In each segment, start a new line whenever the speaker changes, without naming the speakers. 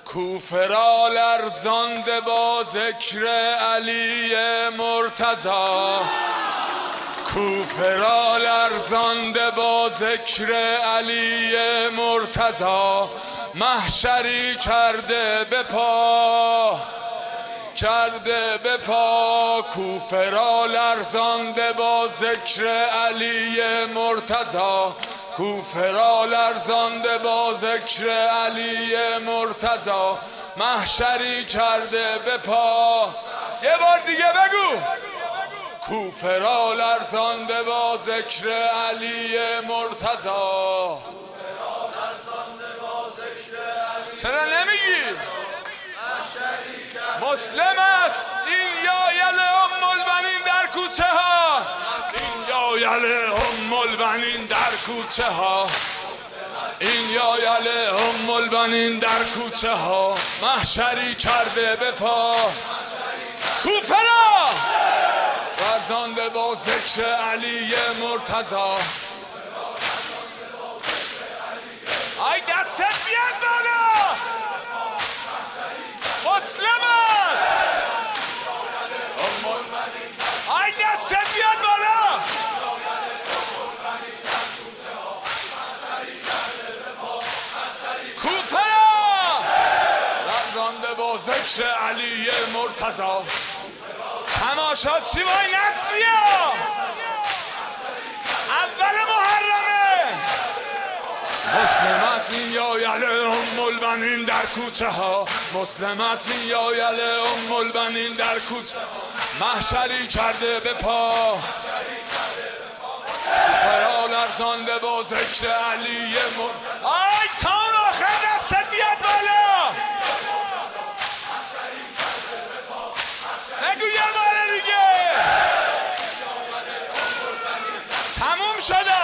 کوفه را لرزانده با ذکر علی مرتضی، کوفه را لرزانده با ذکر علی مرتضی، محشری کرده به پا، کرده به پا. کوفه را لرزانده با ذکر علی مرتضی، کوفه را لرزانده با ذکر علی مرتضی، محشری کرده به پا. یه بار دیگه بگو. کوفه را لرزانده با ذکر علی مرتضی. چرا نمیگی؟ مسلم است این یایل ام البنین در کوچه ها، این یایل ام البنین در کوچه ها، این یایل ام البنین در کوچه ها، محشری کرده به پا. کوفه را لرزانده با ذکر علی مرتضی. آی دستت بیاد بالا. مسلم آی دستت بیاد بالا. کوفه را لرزانده با ذکر علی مرتضی. تماشا چی وای نسریا اول محرمه. مسلم است این یایل ام البنین در کوچه ها، مسلم است این یایل ام البنین در کوچه، محشری کرده به پا. کوفه را لرزانده با ذکر علی آی تان آخر دستت بیاد بالا. بگو یه بار دیگه. تموم شد.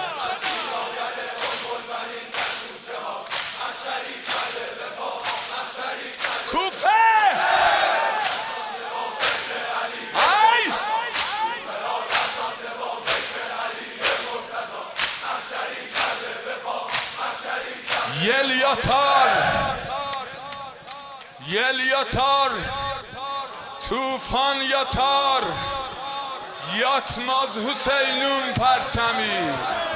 کوفه آی یلیاتار یلیاتار توفان یاتار یاتماز حسینون پرچمی.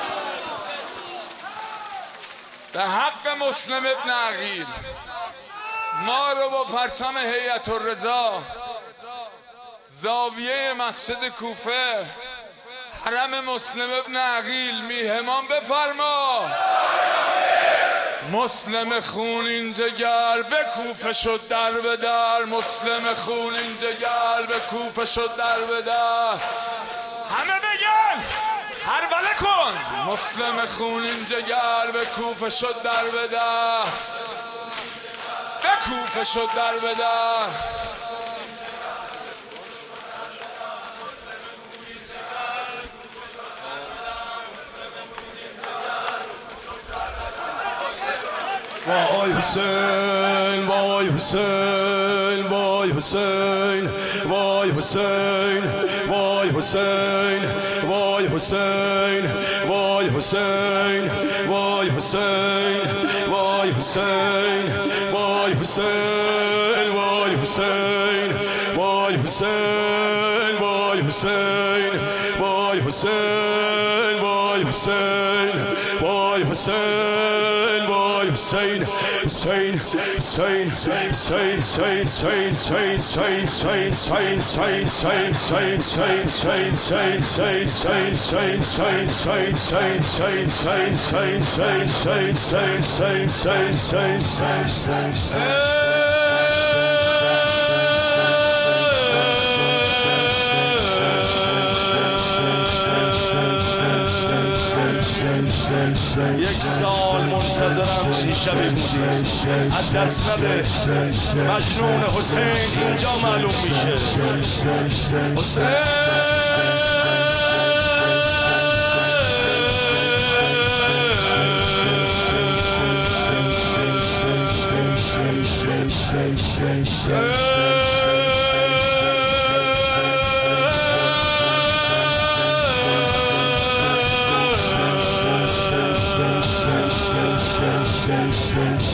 به حق مسلم ابن عقیل ما رو با پرچم هیئت الرضا زاویه مسجد کوفه حرم مسلم ابن عقیل میهمان بفرما. مسلم خون این جگر به کوفه شد در به در، مسلم خون این جگر به کوفه شد در به در. همه بگن هربله کن. مسلم خون این جگر به کوفه شد در به در، به کوفه شد در به در.
وای حسین وای حسین وای حسین وای حسین وای حسین وای حسین وای حسین وای حسین وای حسین وای حسین وای حسین وای حسین وای حسین وای حسین وای حسین وای حسین وای حسین حسین حسین حسین حسین حسین حسین حسین حسین یک سال منتظرم چی شبی بودی از دست نده. مجنون حسین اینجا معلوم میشه. حسین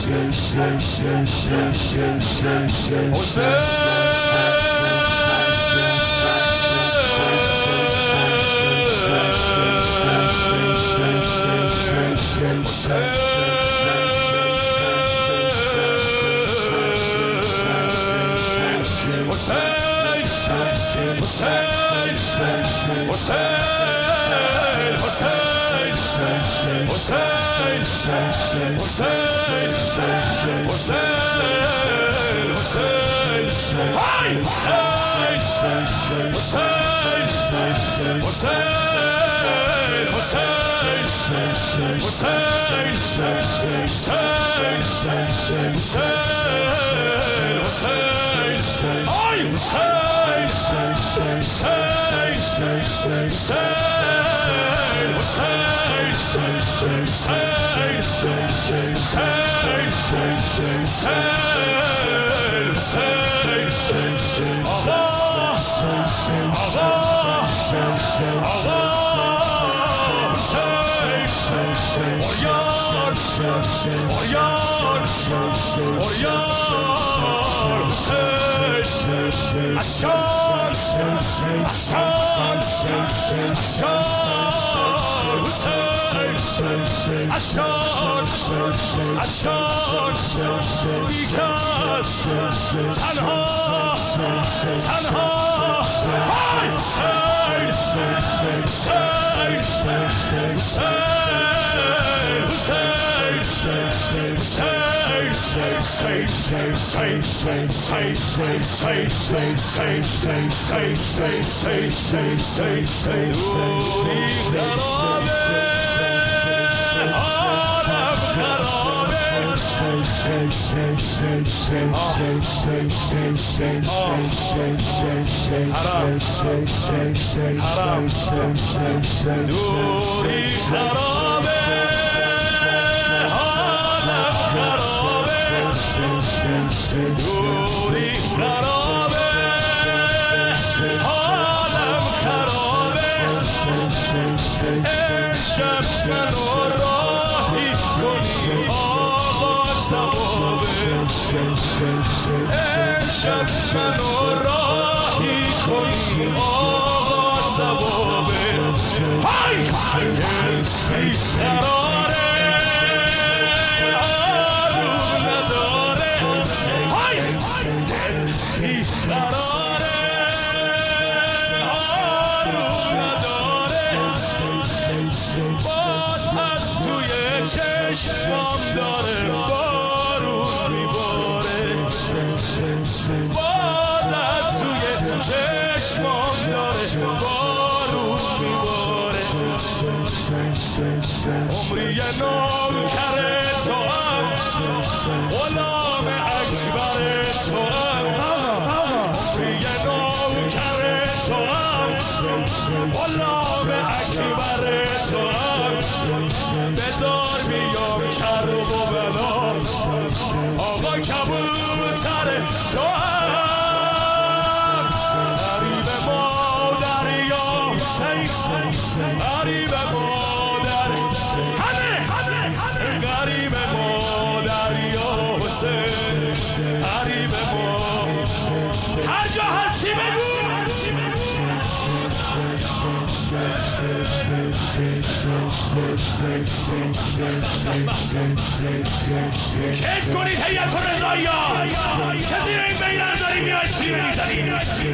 کیف کنید هیئت رضاییان که زیر این بیرق داریم میاید شیره میزنیم.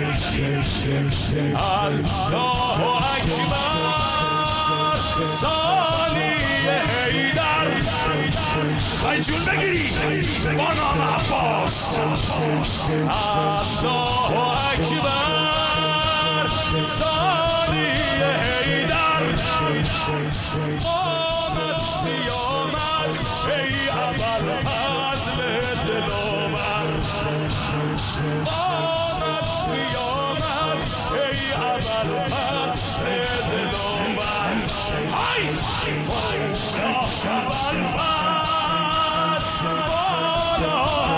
الله اکبر ثانی حیدر خواهی جون بگیری با نام عباس. الله اکبر ثانی حیدر آمد قیامت ای ابوالفضل دلاور. آمد قیامت ای ابوالفضل دلاور. های بالا ابوالفضل بالا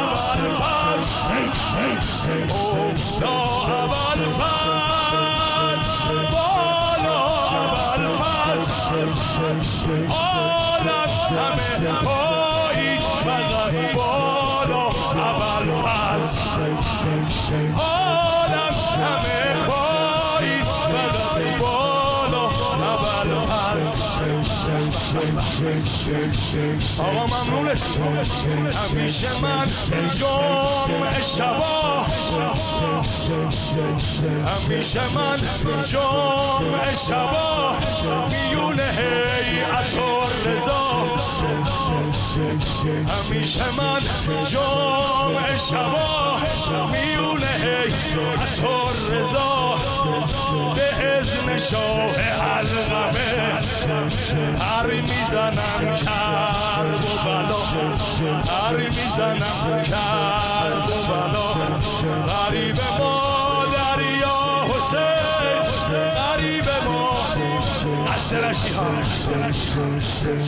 ابوالفضل بالا ابوالفضل بالا ابوالفضل. عالم همه پایین فقط ابوالفضل عالم همه پایین فقط بالا ابوالفضل آقا ممنونش همیشه من جمعه شبا همیشه من جمعه شبا میونه هیئت الرضا همیشه من جمعه شبا میونه هیئت الرضا به اذن شاه علقمه پر میزنم کرب و بلا پر میزنم کرب و بلا غریب ما دریا حسین غریب ما قصر رشی ها